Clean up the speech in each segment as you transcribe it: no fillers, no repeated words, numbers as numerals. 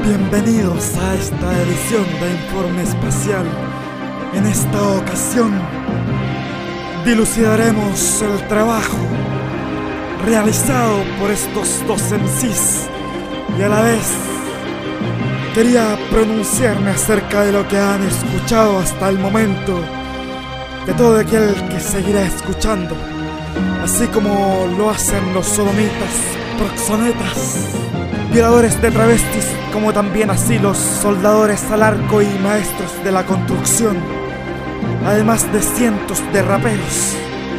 Bienvenidos a esta edición de Informe Espacial. En esta ocasión dilucidaremos el trabajo realizado por estos dos MCs y a la vez quería pronunciarme acerca de lo que han escuchado hasta el momento, de todo aquel que seguirá escuchando, así como lo hacen los sodomitas, proxonetas, violadores de travestis, como también así los soldadores al arco y maestros de la construcción, además de cientos de raperos.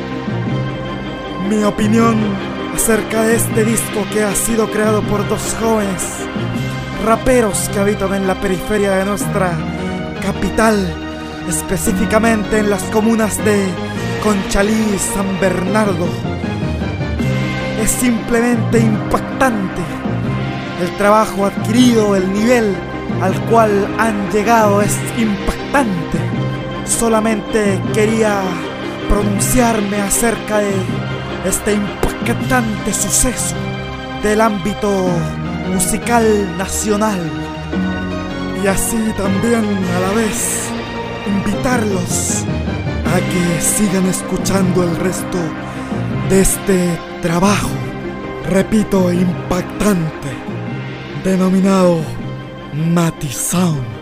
Mi opinión acerca de este disco, que ha sido creado por dos jóvenes raperos que habitan en la periferia de nuestra capital, específicamente en las comunas de Conchalí y San Bernardo, es simplemente impactante. El trabajo adquirido, el nivel al cual han llegado es impactante. Solamente quería pronunciarme acerca de este impactante suceso del ámbito musical nacional. Y así también a la vez invitarlos a que sigan escuchando el resto de este trabajo, repito, impactante, denominado Mati Sound.